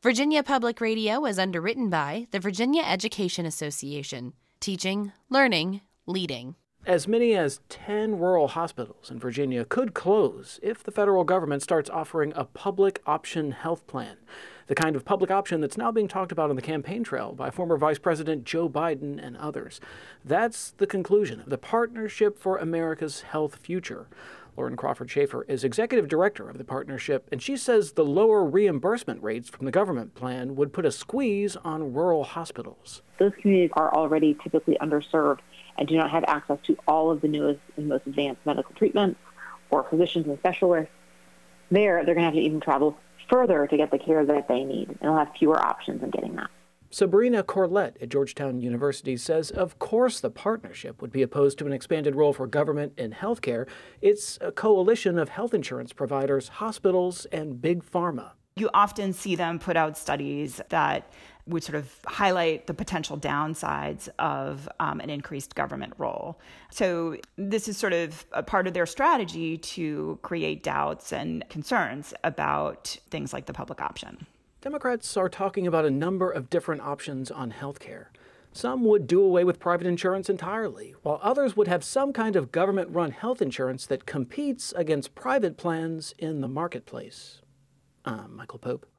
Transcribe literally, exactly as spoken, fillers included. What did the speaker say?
Virginia Public Radio is underwritten by the Virginia Education Association. Teaching, learning, leading. As many as ten rural hospitals in Virginia could close if the federal government starts offering a public option health plan, the kind of public option that's now being talked about on the campaign trail by former Vice President Joe Biden and others. That's the conclusion of the Partnership for America's Health Future. Lauren Crawford Schaefer is executive director of the partnership, and she says the lower reimbursement rates from the government plan would put a squeeze on rural hospitals. Those communities are already typically underserved and do not have access to all of the newest and most advanced medical treatments or physicians and specialists. There, they're going to have to even travel further to get the care that they need, and they'll have fewer options in getting that. Sabrina Corlett at Georgetown University says, of course the partnership would be opposed to an expanded role for government in healthcare. It's a coalition of health insurance providers, hospitals, and big pharma. You often see them put out studies that would sort of highlight the potential downsides of um, an increased government role. So this is sort of a part of their strategy to create doubts and concerns about things like the public option. Democrats are talking about a number of different options on health care. Some would do away with private insurance entirely, while others would have some kind of government-run health insurance that competes against private plans in the marketplace. I'm Michael Pope.